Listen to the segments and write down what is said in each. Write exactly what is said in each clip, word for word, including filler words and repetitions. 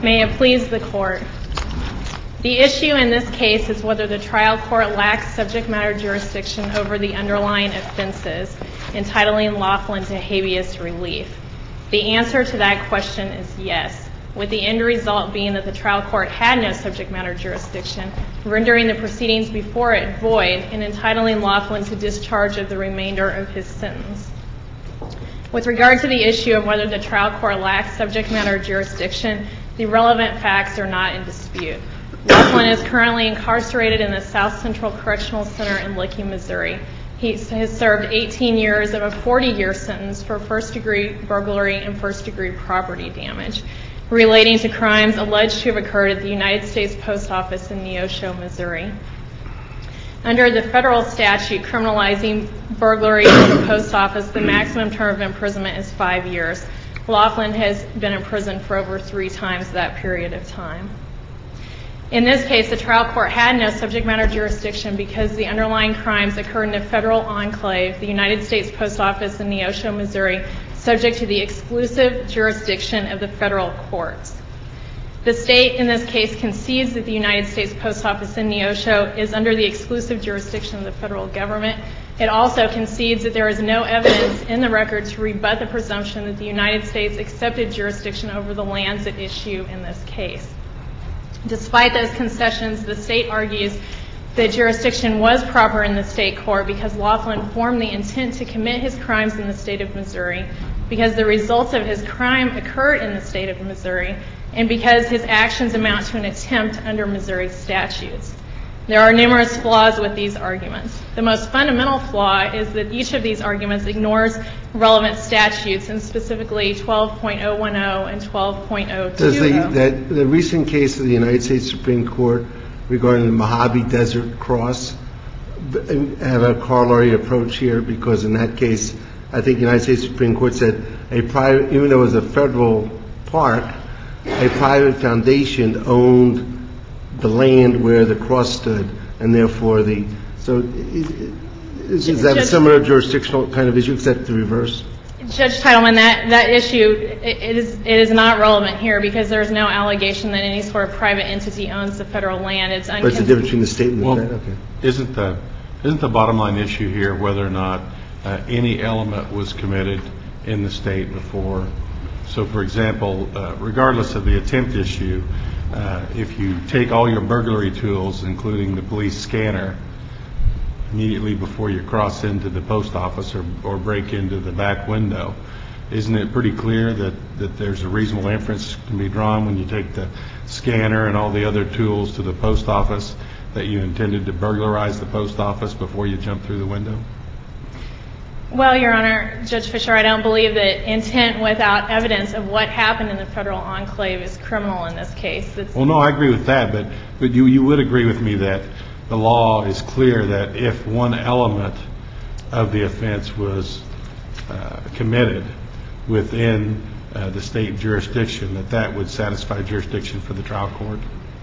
May it please the Court. The issue in this case is whether the trial court lacks subject matter jurisdiction over the underlying offenses, entitling Laughlin to habeas relief. The answer to that question is yes, with the end result being that the trial court had no subject matter jurisdiction, rendering the proceedings before it void and entitling Laughlin to discharge of the remainder of his sentence. With regard to the issue of whether the trial court lacks subject matter jurisdiction, the relevant facts are not in dispute. Laughlin is currently incarcerated in the South Central Correctional Center in Licking, Missouri. He has served eighteen years of a forty-year sentence for first-degree burglary and first-degree property damage relating to crimes alleged to have occurred at the United States Post Office in Neosho, Missouri. Under the federal statute criminalizing burglary at the post office, the maximum term of imprisonment is five years. Laughlin has been in prison for over three times that period of time. In this case, the trial court had no subject matter jurisdiction because the underlying crimes occurred in a federal enclave, the United States Post Office in Neosho, Missouri, subject to the exclusive jurisdiction of the federal courts. The state in this case concedes that the United States Post Office in Neosho is under the exclusive jurisdiction of the federal government. It also concedes that there is no evidence in the record to rebut the presumption that the United States accepted jurisdiction over the lands at issue in this case. Despite those concessions, the state argues that jurisdiction was proper in the state court because Laughlin formed the intent to commit his crimes in the state of Missouri, because the results of his crime occurred in the state of Missouri, and because his actions amount to an attempt under Missouri statutes. There are numerous flaws with these arguments. The most fundamental flaw is that each of these arguments ignores relevant statutes, and specifically twelve point oh one oh and twelve point oh two oh. Does the, that, the recent case of the United States Supreme Court regarding the Mojave Desert Cross have a corollary approach here? Because in that case, I think the United States Supreme Court said a private, even though it was a federal park, a private foundation owned the land where the cross stood, and therefore the so is, is that a similar jurisdictional kind of issue except the reverse? Judge Teitelman, that, that issue it, it is it is not relevant here because there is no allegation that any sort of private entity owns the federal land. It's uncon- But it's the difference between the state and the well, federal. Okay. Isn't the isn't the bottom line issue here whether or not uh, any element was committed in the state before? So, for example, uh, regardless of the attempt issue, uh, if you take all your burglary tools, including the police scanner, immediately before you cross into the post office or, or break into the back window, isn't it pretty clear that, that there's a reasonable inference can be drawn when you take the scanner and all the other tools to the post office that you intended to burglarize the post office before you jump through the window? Well, Your Honor, Judge Fischer, I don't believe that intent without evidence of what happened in the federal enclave is criminal in this case. It's well, no, I agree with that, but, but you, you would agree with me that the law is clear that if one element of the offense was uh, committed within uh, the state jurisdiction, that that would satisfy jurisdiction for the trial court?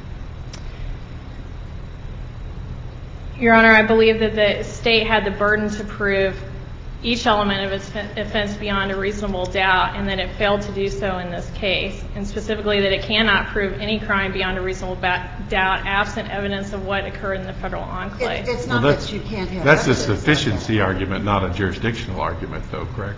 Your Honor, I believe that the state had the burden to prove each element of its offense beyond a reasonable doubt, and that it failed to do so in this case, and specifically that it cannot prove any crime beyond a reasonable doubt absent evidence of what occurred in the federal enclave. It, it's not well, that you can't have That's a evidence sufficiency argument, not a jurisdictional argument, though, correct?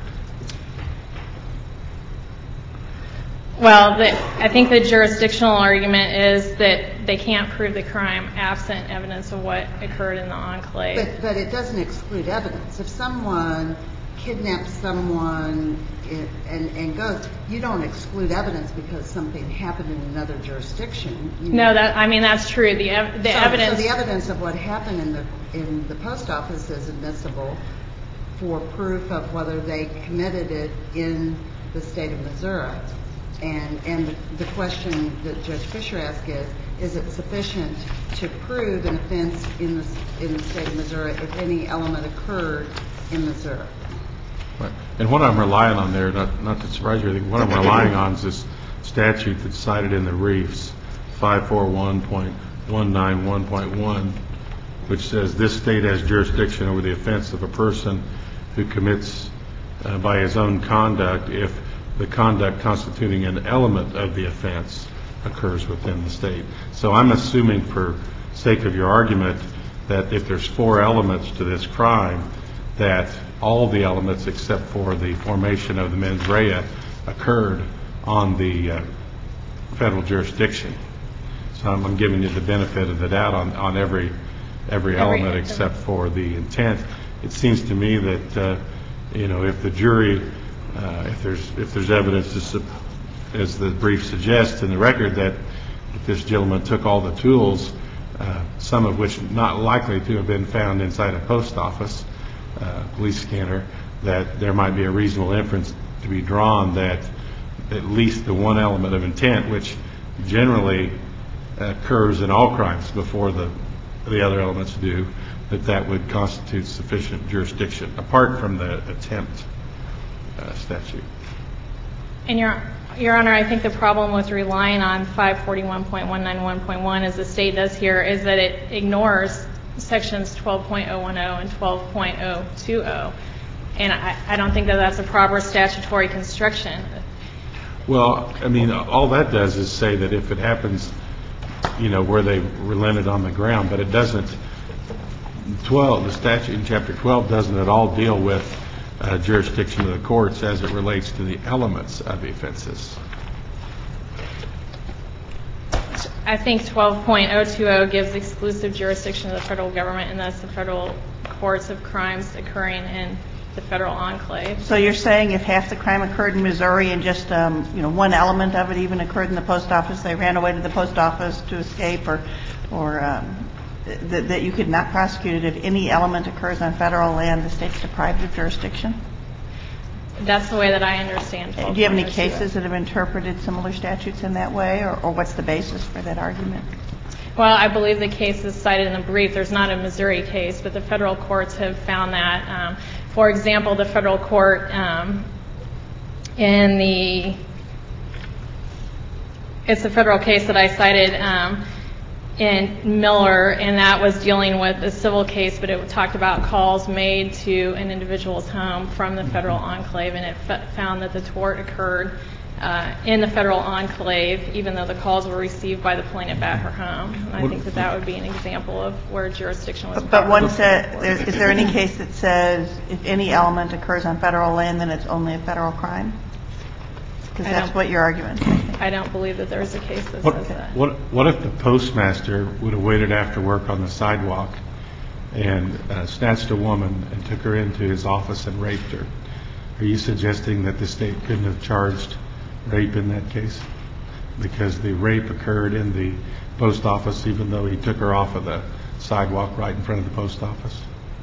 Well, the, I think the jurisdictional argument is that they can't prove the crime absent evidence of what occurred in the enclave. But, but it doesn't exclude evidence. If someone kidnaps someone and, and goes, you don't exclude evidence because something happened in another jurisdiction. You no, that I mean that's true. The ev- the so, evidence. So the evidence of what happened in the in the post office is admissible for proof of whether they committed it in the state of Missouri. And and the question that Judge Fischer asked is, is it sufficient to prove an offense in the in the state of Missouri if any element occurred in Missouri? Right. And what I'm relying on there, not not to surprise you, I think what I'm relying on is this statute that's cited in the Reefs, five forty-one point one ninety-one point one, which says this state has jurisdiction over the offense of a person who commits uh, by his own conduct if the conduct constituting an element of the offense occurs within the state. So I'm assuming, for sake of your argument, that if there's four elements to this crime, that all the elements except for the formation of the mens rea occurred on the uh, federal jurisdiction. So I'm, I'm giving you the benefit of the doubt on, on every every element every, except every. for the intent. It seems to me that uh, you know, if the jury, uh, if there's if there's evidence, to, as the brief suggests in the record, that if this gentleman took all the tools, uh, some of which not likely to have been found inside a post office uh, police scanner, that there might be a reasonable inference to be drawn that at least the one element of intent, which generally occurs in all crimes before the the other elements do, that that would constitute sufficient jurisdiction, apart from the attempt uh, statute. And your Your Honor, I think the problem with relying on five forty-one point one ninety-one point one, as the state does here, is that it ignores sections twelve point oh ten and twelve point oh twenty, and I, I don't think that that's a proper statutory construction. Well, I mean, all that does is say that if it happens, you know, where they relented on the ground, but it doesn't. twelve, the statute in Chapter twelve doesn't at all deal with uh, jurisdiction of the courts as it relates to the elements of the offenses. I think twelve point oh twenty gives exclusive jurisdiction to the federal government, and thus the federal courts of crimes occurring in the federal enclave. So you're saying if half the crime occurred in Missouri and just um, you know one element of it even occurred in the post office, they ran away to the post office to escape, or or um, th- that you could not prosecute it if any element occurs on federal land, the state's deprived of jurisdiction? That's the way that I understand. Do you have any cases that have interpreted similar statutes in that way, or, or what's the basis for that argument? Well, I believe the case is cited in the brief. There's not a Missouri case, but the federal courts have found that. Um, for example, the federal court um, in the, it's a federal case that I cited um, in Miller, and that was dealing with a civil case, but it talked about calls made to an individual's home from the federal enclave, and it f- found that the tort occurred Uh, in the federal enclave, even though the calls were received by the plaintiff at her home. And I think that that would be an example of where jurisdiction was. But one said, is there any case that says if any element occurs on federal land, then it's only a federal crime? Because that's what you're arguing. I don't believe that there's a case that what, says that. What, what if the postmaster would have waited after work on the sidewalk and uh, snatched a woman and took her into his office and raped her? Are you suggesting that the state couldn't have charged rape in that case because the rape occurred in the post office even though he took her off of the sidewalk right in front of the post office?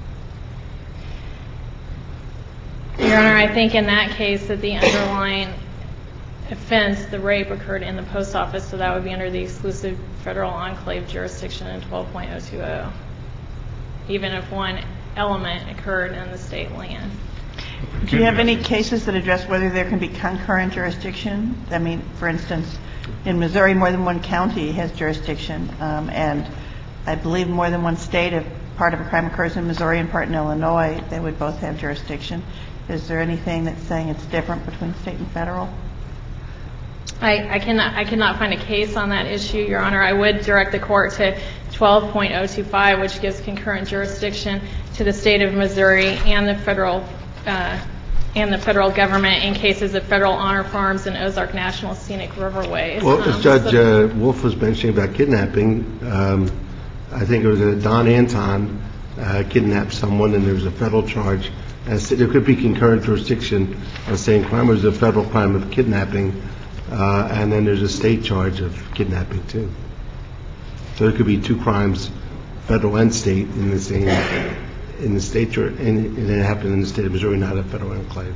Your Honor, I think in that case that the underlying offense, the rape, occurred in the post office, so that would be under the exclusive federal enclave jurisdiction in twelve point oh twenty, even if one element occurred in the state land. Do you have any cases that address whether there can be concurrent jurisdiction? I mean, for instance, in Missouri, more than one county has jurisdiction, um, and I believe more than one state, if part of a crime occurs in Missouri and part in Illinois, they would both have jurisdiction. Is there anything that's saying it's different between state and federal? I, I cannot I cannot find a case on that issue, Your Honor. I would direct the court to twelve point oh twenty-five, which gives concurrent jurisdiction to the state of Missouri and the federal Uh, and the federal government in cases of federal honor farms and Ozark National Scenic Riverways. Well, um, as Judge so uh, Wolf was mentioning about kidnapping, um, I think it was uh, Don Anton uh, kidnapped someone, and there was a federal charge. As there could be concurrent jurisdiction of the same crime. It was a federal crime of kidnapping, uh, and then there's a state charge of kidnapping too. So it could be two crimes, federal and state, in the same. in the state, and it happened in the state of Missouri, not a federal enclave.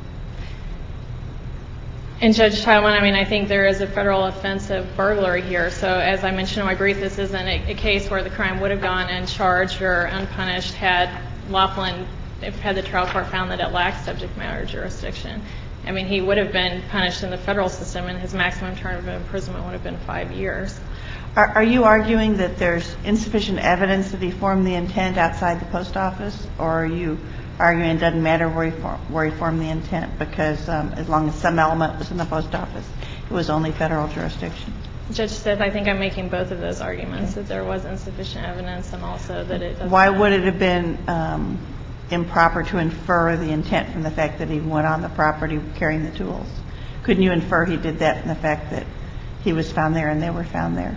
And Judge Taiwan, I mean, I think there is a federal offense of burglary here. So as I mentioned in my brief, this isn't a, a case where the crime would have gone uncharged or unpunished had Laughlin, if had the trial court found that it lacked subject matter jurisdiction. I mean, he would have been punished in the federal system, and his maximum term of imprisonment would have been five years. Are, are you arguing that there's insufficient evidence that he formed the intent outside the post office, or are you arguing it doesn't matter where he, for, where he formed the intent because um, as long as some element was in the post office, it was only federal jurisdiction? Judge Stith, I think I'm making both of those arguments, that there was insufficient evidence and also that it doesn't. Why would it have been um, improper to infer the intent from the fact that he went on the property carrying the tools? Couldn't you infer he did that from the fact that he was found there and they were found there?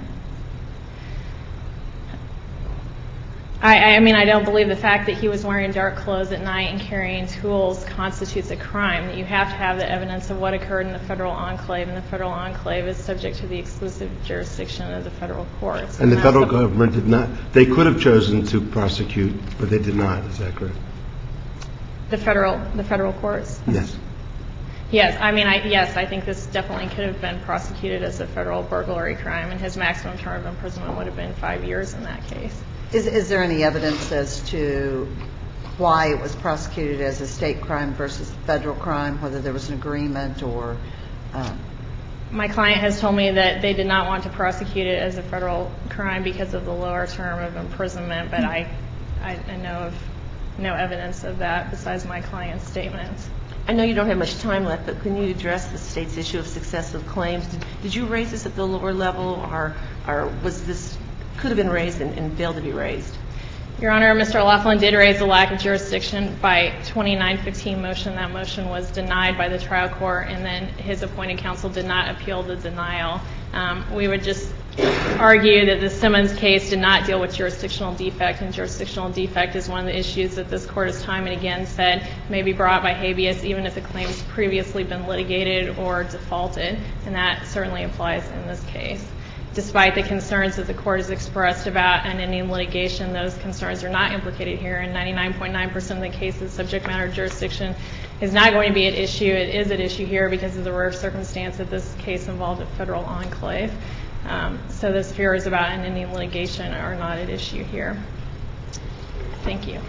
I, I mean, I don't believe the fact that he was wearing dark clothes at night and carrying tools constitutes a crime. You have to have the evidence of what occurred in the federal enclave, and the federal enclave is subject to the exclusive jurisdiction of the federal courts. And, and the federal government did not, they could have chosen to prosecute, but they did not. Is that correct? The federal, the federal courts? Yes. Yes, I mean, I, yes, I think this definitely could have been prosecuted as a federal burglary crime, and his maximum term of imprisonment would have been five years in that case. Is, is there any evidence as to why it was prosecuted as a state crime versus federal crime, whether there was an agreement or? Um, My client has told me that they did not want to prosecute it as a federal crime because of the lower term of imprisonment, but I, I, I know of no evidence of that besides my client's statements. I know you don't have much time left, but can you address the state's issue of successive claims? Did, did you raise this at the lower level, or, or was this could have been raised and, and failed to be raised? Your Honor, Mister Laughlin did raise a lack of jurisdiction by twenty-nine fifteen motion. That motion was denied by the trial court, and then his appointed counsel did not appeal the denial. Um, we would just argue that the Simmons case did not deal with jurisdictional defect, and jurisdictional defect is one of the issues that this court has time and again said may be brought by habeas even if the claim has previously been litigated or defaulted, and that certainly applies in this case. Despite the concerns that the court has expressed about unending litigation, those concerns are not implicated here. In ninety-nine point nine percent of the cases, subject matter jurisdiction is not going to be at issue. It is at issue here because of the rare circumstance that this case involved a federal enclave. Um, so those fears about unending litigation are not at issue here. Thank you.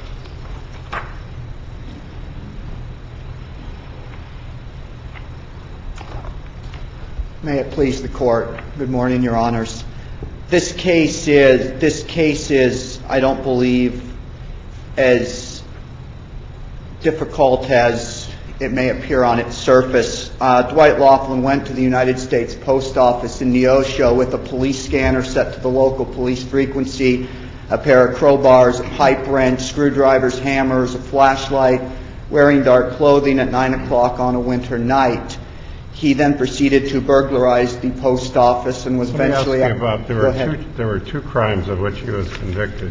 May it please the court. Good morning, Your Honors. This case is, this case is, I don't believe, as difficult as it may appear on its surface. Uh, Dwight Laughlin went to the United States Post Office in Neosho with a police scanner set to the local police frequency, a pair of crowbars, a pipe wrench, screwdrivers, hammers, a flashlight, wearing dark clothing at nine o'clock on a winter night. He then proceeded to burglarize the post office and was Let eventually... me ask you about, there were, two, there were two crimes of which he was convicted,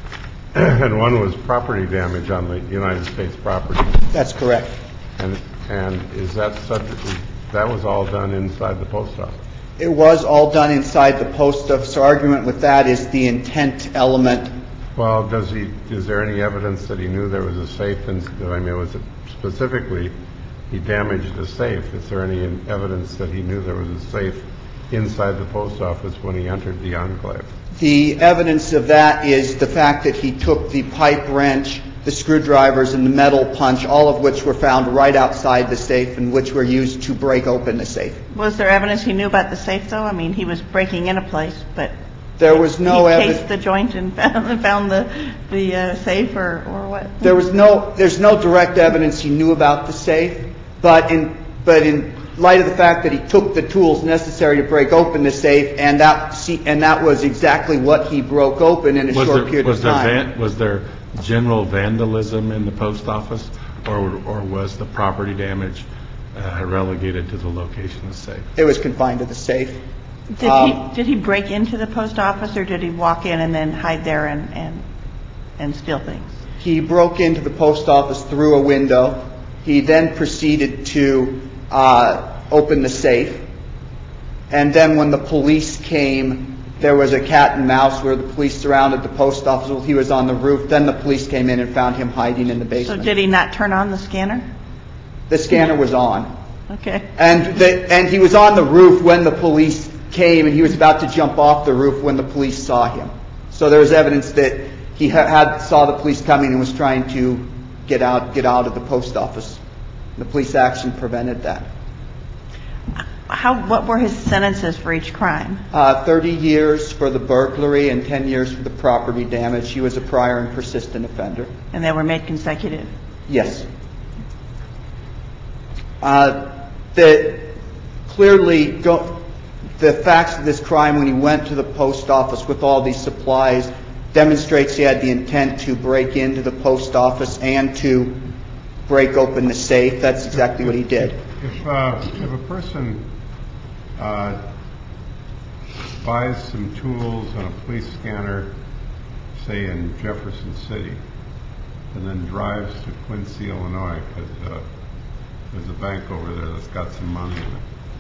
and one was property damage on the United States property. That's correct. And and is that subject, that was all done inside the post office? It was all done inside the post office. Our argument with that is the intent element. Well, does he, is there any evidence that he knew there was a safe, in, I mean, was it specifically he damaged a safe? Is there any evidence that he knew there was a safe inside the post office when he entered the enclave? The evidence of that is the fact that he took the pipe wrench, the screwdrivers, and the metal punch, all of which were found right outside the safe and which were used to break open the safe. Was there evidence he knew about the safe, though? I mean, he was breaking in a place, but there was no he evidence. cased the joint and found, found the the uh, safe, or, or what? There was no. There's no direct evidence he knew about the safe, but in but in light of the fact that he took the tools necessary to break open the safe, and that and that was exactly what he broke open in a was short there, period was of there time. Van, was there general vandalism in the post office, or or was the property damage uh, relegated to the location of the safe? It was confined to the safe. Did um, he did he break into the post office, or did he walk in and then hide there and and, and steal things? He broke into the post office through a window. He then proceeded to uh, open the safe, and then when the police came, there was a cat and mouse where the police surrounded the post office while he was on the roof. Then the police came in and found him hiding in the basement. So did he not turn on the scanner? The scanner was on. Okay. And the, and he was on the roof when the police came, and he was about to jump off the roof when the police saw him. So there was evidence that he ha- had saw the police coming and was trying to get out get out of the post office. The police action prevented that. How what were his sentences for each crime? Uh, Thirty years for the burglary and ten years for the property damage. He was a prior and persistent offender. And they were made consecutive? Yes. Uh, that clearly go, the facts of this crime when he went to the post office with all these supplies demonstrates he had the intent to break into the post office and to break open the safe. That's exactly what he did. If, uh, if a person uh, buys some tools and a police scanner, say in Jefferson City, and then drives to Quincy, Illinois, because uh, there's a bank over there that's got some money in it,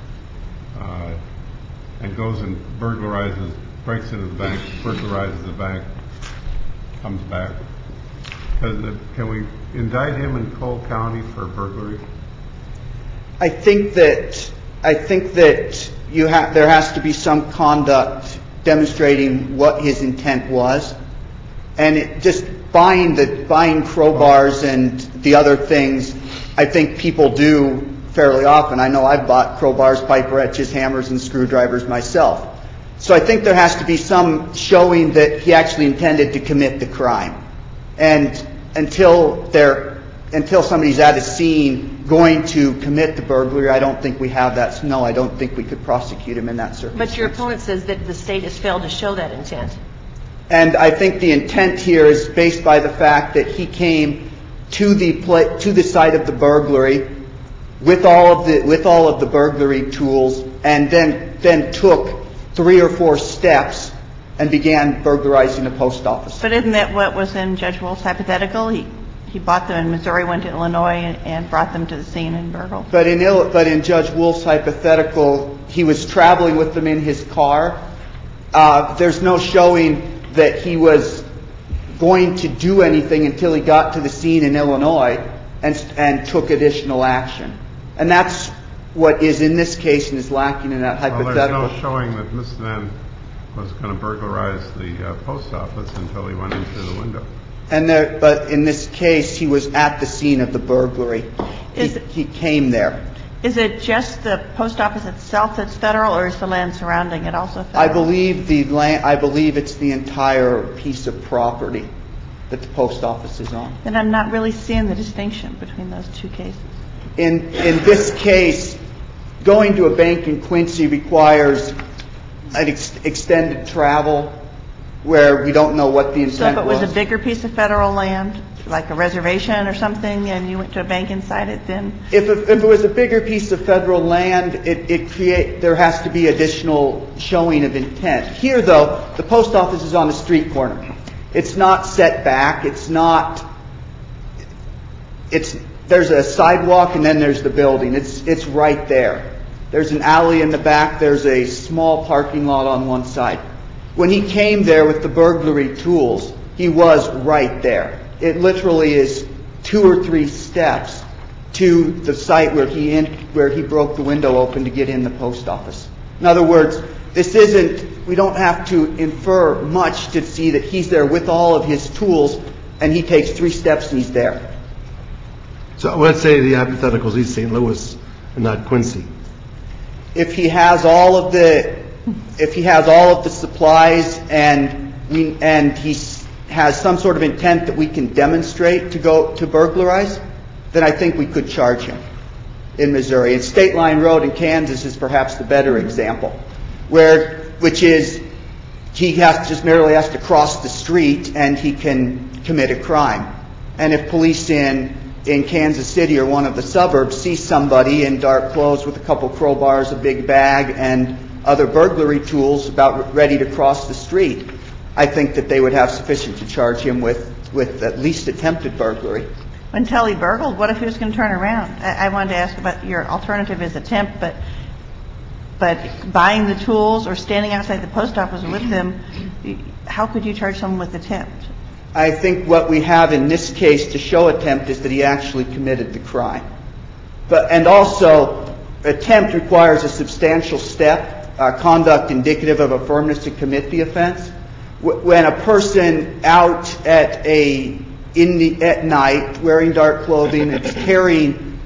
uh, and goes and burglarizes, breaks into the bank, burglarizes the bank, comes back. Can, can we indict him in Cole County for burglary? I think that I think that you have there has to be some conduct demonstrating what his intent was, and it, just buying the buying crowbars and the other things, I think people do fairly often. I know I've bought crowbars, pipe wrenches, hammers, and screwdrivers myself. So I think there has to be some showing that he actually intended to commit the crime. And until there, until somebody's at a scene going to commit the burglary, I don't think we have that. So no, I don't think we could prosecute him in that circumstance. But your opponent says that the state has failed to show that intent. And I think the intent here is based by the fact that he came to the pla- to the site of the burglary with all of the with all of the burglary tools, and then then took three or four steps and began burglarizing the post office. But isn't that what was in Judge Wolf's hypothetical? He he bought them in Missouri, went to Illinois, and, and brought them to the scene and burgled. But in Ill, but in Judge Wolf's hypothetical, he was traveling with them in his car. Uh, there's no showing that he was going to do anything until he got to the scene in Illinois and and took additional action. And that's what is in this case and is lacking in that hypothetical. Well, there's no showing that Mister Then was going to burglarize the uh, post office until he went into the window. And there, but in this case, he was at the scene of the burglary. He, he came there. Is it just the post office itself that's federal, or is the land surrounding it also federal? I believe the land. I believe it's the entire piece of property that the post office is on. Then I'm not really seeing the distinction between those two cases. In in this case, going to a bank in Quincy requires an ex- extended travel where we don't know what the intent was. So if it was, was a bigger piece of federal land, like a reservation or something, and you went to a bank inside it, then? If it, if it was a bigger piece of federal land, it, it create there has to be additional showing of intent. Here, though, the post office is on the street corner. It's not set back. It's not. It's there's a sidewalk and then there's the building. It's it's right there. There's an alley in the back. There's a small parking lot on one side. When he came there with the burglary tools, he was right there. It literally is two or three steps to the site where he in, where he broke the window open to get in the post office. In other words, this isn't, we don't have to infer much to see that he's there with all of his tools and he takes three steps and he's there. So let's say the hypothetical is East Saint Louis and not Quincy. If he has all of the if he has all of the supplies and we and he has some sort of intent that we can demonstrate to go to burglarize, then I think we could charge him in Missouri. And State Line Road in Kansas is perhaps the better example, where which is he has just merely has to cross the street and he can commit a crime. And if police in in Kansas City or one of the suburbs see somebody in dark clothes with a couple crowbars, a big bag, and other burglary tools about ready to cross the street, I think that they would have sufficient to charge him with, with at least attempted burglary. Until he burgled, what if he was going to turn around? I, I wanted to ask about your alternative is attempt, but but buying the tools or standing outside the post office with them, how could you charge someone with attempt? I think what we have in this case to show attempt is that he actually committed the crime. But and also, attempt requires a substantial step. Uh, conduct indicative of a firmness to commit the offense. W- when a person out at a in the at night wearing dark clothing and carrying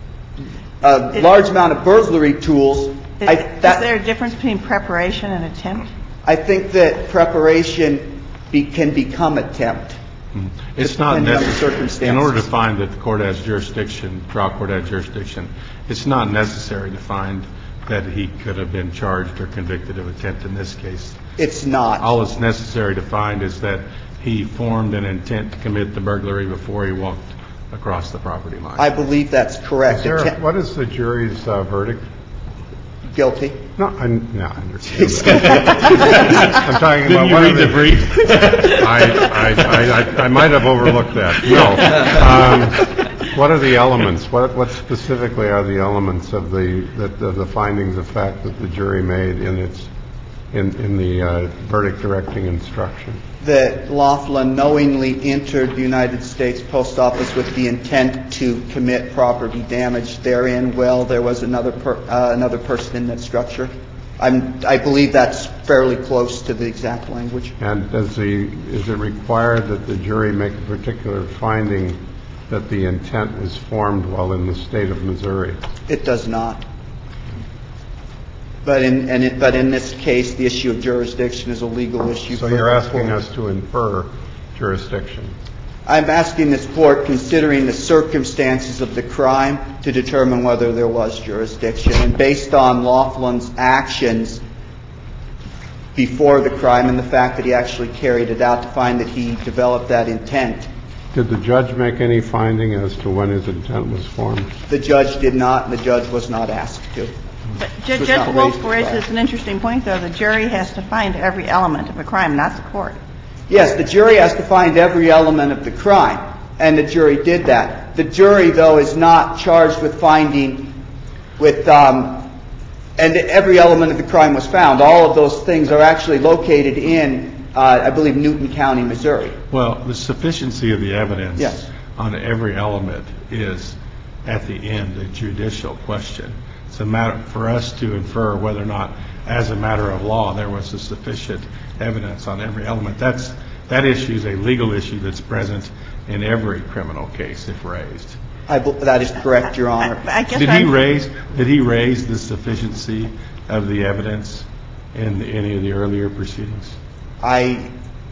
a it, large amount of burglary tools, it, I, that, is there a difference between preparation and attempt? I think that preparation be, can become attempt. Mm-hmm. It's not necessary. In order to find that the court has jurisdiction, trial court has jurisdiction, it's not necessary to find that he could have been charged or convicted of attempt in this case. It's not. All that's necessary to find is that he formed an intent to commit the burglary before he walked across the property line. I believe that's correct. Is there, what is the jury's uh, verdict? Guilty. No, I, no, I understand. I'm talking Didn't about you what read are the brief? I, I, I, I, I might have overlooked that. No. Um, what are the elements? What, what specifically are the elements of the that, of the findings of fact that the jury made in its in, in the uh, verdict directing instruction? That Laughlin knowingly entered the United States Post Office with the intent to commit property damage therein. Well, there was another per, uh, another person in that structure. I'm, I believe that's fairly close to the exact language. And does the is it required that the jury make a particular finding that the intent was formed while in the state of Missouri? It does not. But in, and it, but in this case, the issue of jurisdiction is a legal issue. So you're asking us to infer jurisdiction. I'm asking this Court, considering the circumstances of the crime, to determine whether there was jurisdiction. And based on Laughlin's actions before the crime and the fact that he actually carried it out, to find that he developed that intent. Did the judge make any finding as to when his intent was formed? The judge did not, and the judge was not asked to. But Judge, Judge Wolf raises an interesting point, though. The jury has to find every element of a crime, not the court. Yes, the jury has to find every element of the crime, and the jury did that. The jury, though, is not charged with finding with um, and every element of the crime was found. All of those things are actually located in, uh, I believe, Newton County, Missouri. Well, the sufficiency of the evidence yes. on every element is, at the end, a judicial question. It's a matter for us to infer whether or not, as a matter of law, there was a sufficient evidence on every element. That's that issue is a legal issue that's present in every criminal case if raised. I be, that is correct, Your Honor. I, I guess did I'm, he raise did he raise the sufficiency of the evidence in any of the earlier proceedings? I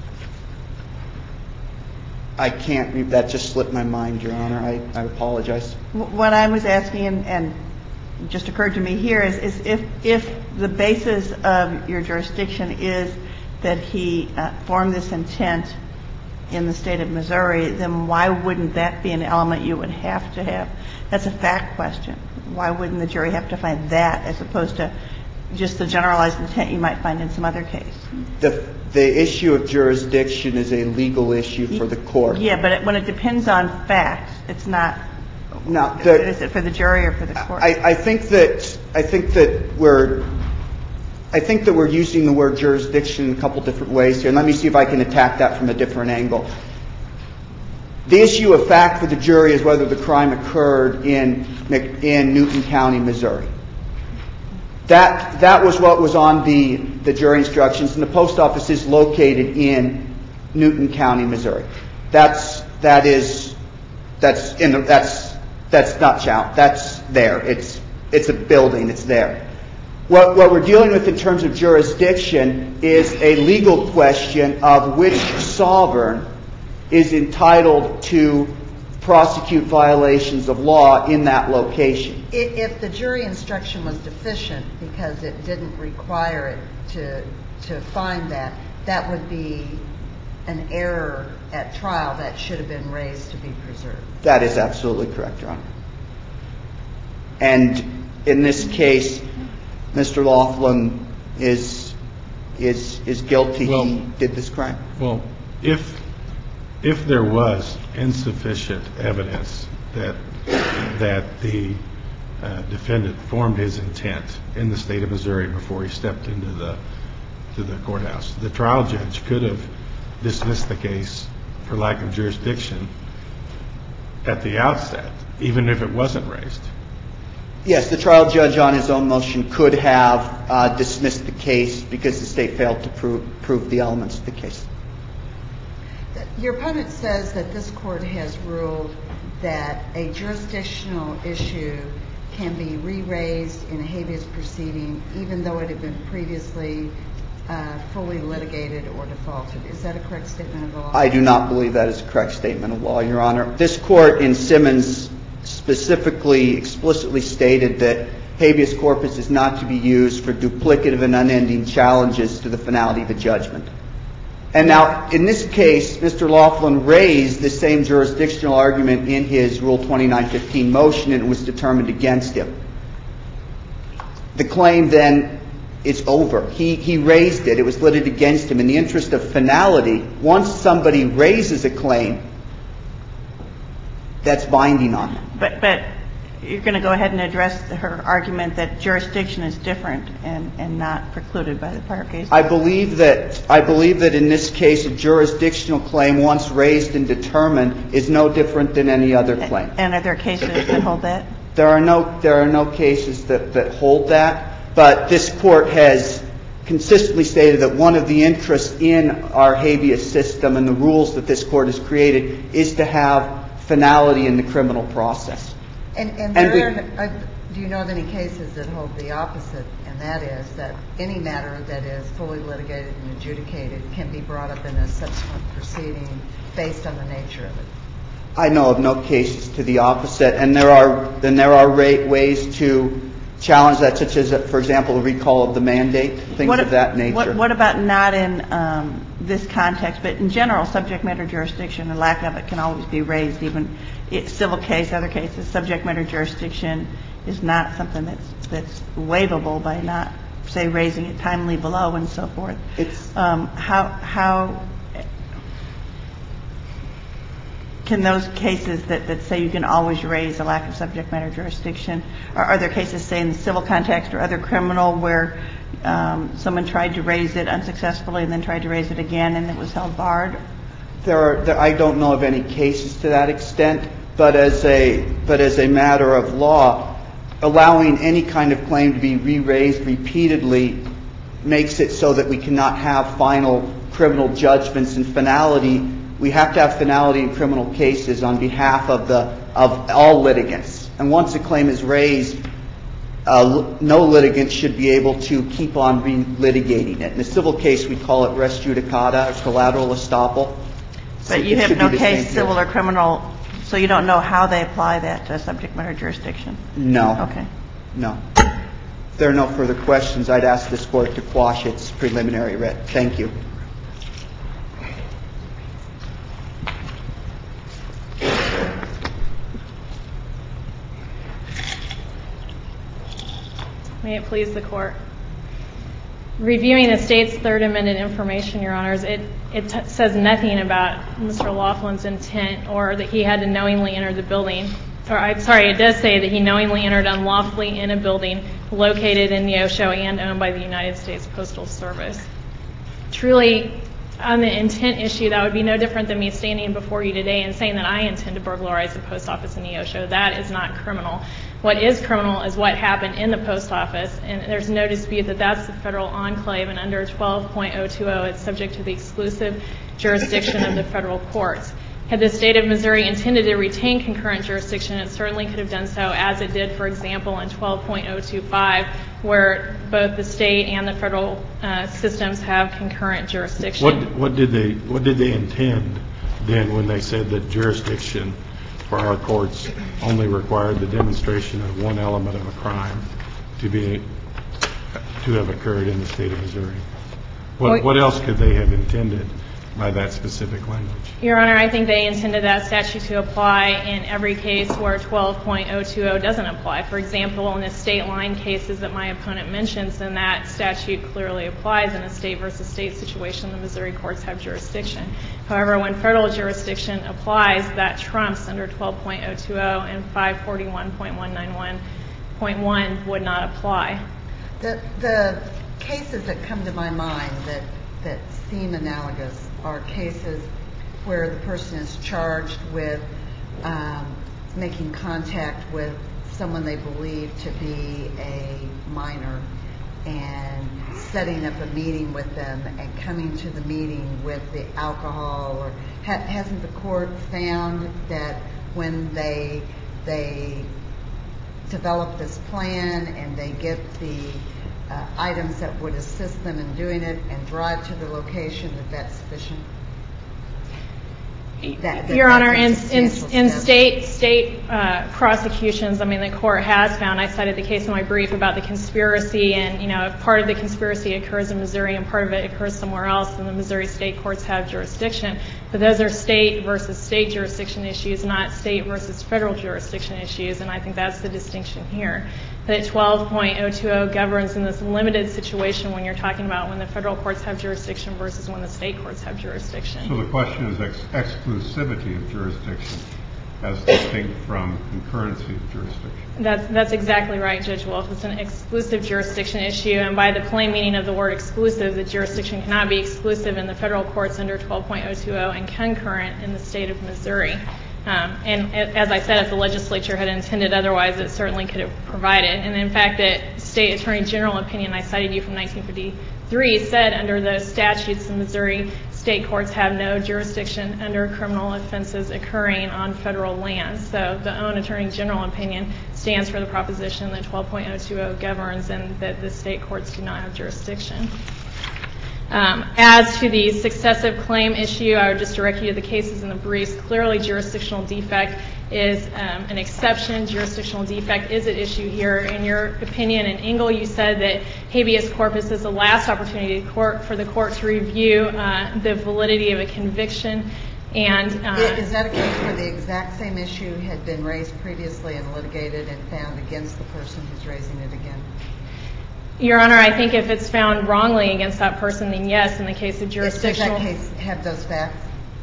I can't. That just slipped my mind, Your Honor. I, I apologize. What I was asking, and, and just occurred to me here, is, is if if the basis of your jurisdiction is that he uh, formed this intent in the state of Missouri, then why wouldn't that be an element you would have to have? That's a fact question. Why wouldn't the jury have to find that as opposed to just the generalized intent you might find in some other case? The the issue of jurisdiction is a legal issue for the court. Yeah, but it, when it depends on facts, it's not. Now, the, is it for the jury or for the court? I, I think that I think that we're I think that we're using the word jurisdiction in a couple different ways here. And let me see if I can attack that from a different angle. The issue of fact for the jury is whether the crime occurred in in Newton County, Missouri. That that was what was on the, the jury instructions, and the post office is located in Newton County, Missouri. That's that is that's in the that's that's not challenge. That's there. It's it's a building. It's there. What what we're dealing with in terms of jurisdiction is a legal question of which sovereign is entitled to prosecute violations of law in that location. If the jury instruction was deficient because it didn't require it to to find that, that would be an error at trial that should have been raised to be preserved. That is absolutely correct, Your Honor. And in this case, Mister Laughlin is is is guilty. Well, he did this crime. Well, if if there was insufficient evidence that that the uh, defendant formed his intent in the state of Missouri before he stepped into the to the courthouse, the trial judge could have dismissed the case for lack of jurisdiction at the outset, even if it wasn't raised. Yes, the trial judge on his own motion could have uh, dismissed the case because the state failed to prove, prove the elements of the case. Your opponent says that this court has ruled that a jurisdictional issue can be re-raised in a habeas proceeding even though it had been previously uh, fully litigated or defaulted. Is that a correct statement of the law? I do not believe that is a correct statement of law, Your Honor. This court in Simmons specifically, explicitly stated that habeas corpus is not to be used for duplicative and unending challenges to the finality of a judgment. And now, in this case, Mister Laughlin raised the same jurisdictional argument in his Rule twenty-nine fifteen motion, and it was determined against him. The claim then is over. He, he raised it. It was litigated against him. In the interest of finality, once somebody raises a claim, that's binding on them. But, but you're going to go ahead and address her argument that jurisdiction is different and, and not precluded by the prior case? I believe that I believe that in this case, a jurisdictional claim, once raised and determined, is no different than any other claim. And are there cases that hold that? There are no there are no cases that, that hold that. But this Court has consistently stated that one of the interests in our habeas system and the rules that this Court has created is to have finality in the criminal process. And, and, and there we, are, do you know of any cases that hold the opposite, and that is that any matter that is fully litigated and adjudicated can be brought up in a subsequent proceeding based on the nature of it? I know of no cases to the opposite, and there are then there are ways to challenge that, such as, for example, a recall of the mandate, things what, of that nature. What, what about not in um, this context, but in general, subject matter jurisdiction, the lack of it can always be raised, even in civil case, other cases. Subject matter jurisdiction is not something that's that's waivable by not, say, raising it timely below and so forth. It's um, how how can those cases that, that say you can always raise a lack of subject matter jurisdiction, or are there cases, say, in the civil context or other criminal where um, someone tried to raise it unsuccessfully and then tried to raise it again and it was held barred? There are, there, I don't know of any cases to that extent, but as a, but as a matter of law, allowing any kind of claim to be re-raised repeatedly makes it so that we cannot have final criminal judgments and finality. We have to have finality in criminal cases on behalf of the of all litigants. And once a claim is raised, uh, no litigant should be able to keep on re-litigating it. In a civil case, we call it res judicata or collateral estoppel. But you have no case, civil or criminal, so you don't know how they apply that to subject matter jurisdiction? No. Okay. No. If there are no further questions, I'd ask this Court to quash its preliminary writ. Thank you. May it please the Court. Reviewing the State's third amended information, Your Honors, it, it t- says nothing about Mister Laughlin's intent or that he had to knowingly enter the building. Or I'm sorry, it does say that he knowingly entered unlawfully in a building located in Neosho and owned by the United States Postal Service. Truly, on the intent issue, that would be no different than me standing before you today and saying that I intend to burglarize the post office in Neosho. That is not criminal. What is criminal is what happened in the post office, and there's no dispute that that's the federal enclave, and under twelve point oh two oh, it's subject to the exclusive jurisdiction of the federal courts. Had the state of Missouri intended to retain concurrent jurisdiction, it certainly could have done so, as it did, for example, in twelve point oh two five, where both the state and the federal uh, systems have concurrent jurisdiction. What, what did they what did they intend then when they said that jurisdiction for our courts only required the demonstration of one element of a crime to be to have occurred in the state of Missouri? What, what else could they have intended by that specific language? Your Honor, I think they intended that statute to apply in every case where twelve point oh two oh doesn't apply. For example, in the state line cases that my opponent mentions, then that statute clearly applies in a state versus state situation. The Missouri courts have jurisdiction. However, when federal jurisdiction applies, that trumps under twelve point oh two oh, and five forty-one point one ninety-one point one would not apply. The, the cases that come to my mind that, that seem analogous are cases where the person is charged with um, making contact with someone they believe to be a minor and setting up a meeting with them and coming to the meeting with the alcohol. Or ha- hasn't the court found that when they they develop this plan and they get the uh, items that would assist them in doing it and drive to the location, that that's sufficient? That- that Your Honor, that's a in, in, substantial in step. state state uh, prosecutions, I mean, the court has found, I cited the case in my brief about the conspiracy, and, you know, if part of the conspiracy occurs in Missouri and part of it occurs somewhere else, then the Missouri state courts have jurisdiction. But those are state versus state jurisdiction issues, not state versus federal jurisdiction issues, and I think that's the distinction here. That twelve point oh two oh governs in this limited situation when you're talking about when the federal courts have jurisdiction versus when the state courts have jurisdiction. So the question is ex- exclusivity of jurisdiction as distinct from concurrency of jurisdiction. That's, that's exactly right, Judge Wolf. It's an exclusive jurisdiction issue, and by the plain meaning of the word exclusive, the jurisdiction cannot be exclusive in the federal courts under twelve point oh two oh and concurrent in the state of Missouri. Um, and as I said, if the legislature had intended otherwise, it certainly could have provided. And in fact, the state attorney general opinion I cited you from nineteen fifty-three said under those statutes, the Missouri state courts have no jurisdiction under criminal offenses occurring on federal land. So the own attorney general opinion stands for the proposition that twelve point oh two oh governs and that the state courts do not have jurisdiction. Um, as to the successive claim issue, I would just direct you to the cases in the briefs. Clearly, jurisdictional defect is um, an exception. Jurisdictional defect is at issue here. In your opinion, in Engel, you said that habeas corpus is the last opportunity court, for the court to review uh, the validity of a conviction. And uh, Is that a case where the exact same issue had been raised previously and litigated and found against the person who's raising it again? Your Honor, I think if it's found wrongly against that person, then yes, in the case of jurisdictional. Does that case have those facts?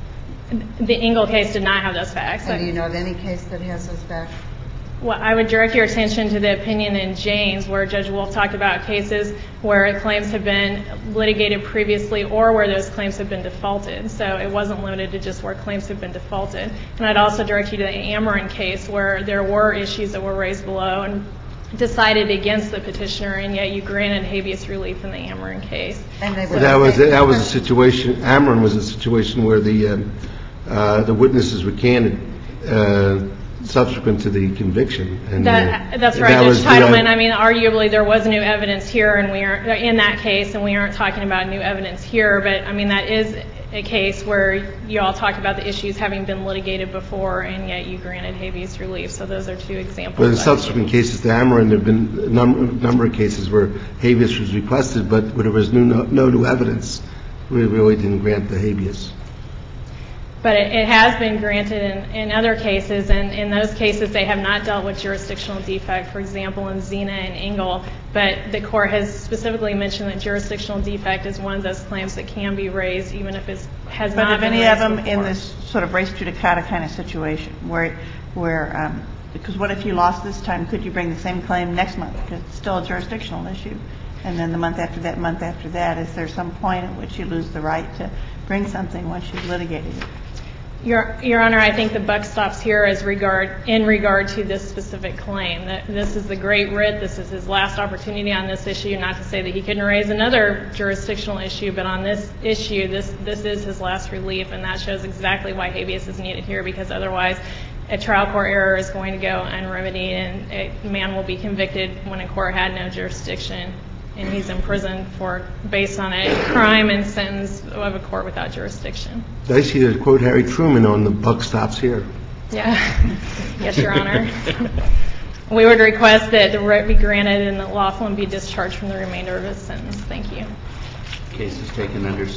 The Engel case did not have those facts. And do you know of any case that has those facts? Well, I would direct your attention to the opinion in James where Judge Wolf talked about cases where claims have been litigated previously or where those claims have been defaulted. So it wasn't limited to just where claims have been defaulted. And I'd also direct you to the Ameren case where there were issues that were raised below and decided against the petitioner, and yet you granted habeas relief in the Ameren case. And they Well, that was that was a situation. Ameren was a situation where the um, uh, the witnesses recanted uh, subsequent to the conviction. And that, uh, that's right, that Judge was, Teitelman. Uh, I mean, arguably there was new evidence here, and we aren't in that case, and we aren't talking about new evidence here. But I mean, that is a case where you all talked about the issues having been litigated before, and yet you granted habeas relief. So those are two examples. But in subsequent cases to Ameren, there have been a number, number of cases where habeas was requested, but where there was new, no, no new evidence, we really didn't grant the habeas. But it, it has been granted in, in other cases, and in those cases they have not dealt with jurisdictional defect, for example, in Zena and Engel. But the court has specifically mentioned that jurisdictional defect is one of those claims that can be raised even if it has but not been raised But if any of them before. in this sort of res judicata kind of situation where, where um, because what if you lost this time? Could you bring the same claim next month? Because it's still a jurisdictional issue. And then the month after that, month after that, is there some point at which you lose the right to bring something once you've litigated it? Your, Your Honor, I think the buck stops here as regard in regard to this specific claim. That this is the great writ. This is his last opportunity on this issue. Not to say that he couldn't raise another jurisdictional issue, but on this issue, this this is his last relief, and that shows exactly why habeas is needed here. Because otherwise, a trial court error is going to go unremedied, and a man will be convicted when a court had no jurisdiction, and he's in prison for based on a crime and sentence of a court without jurisdiction. I see to quote Harry Truman on the buck stops here. Yeah. Yes, Your Honor. We would request that the writ be granted and that Laughlin be discharged from the remainder of his sentence. Thank you. Case is taken under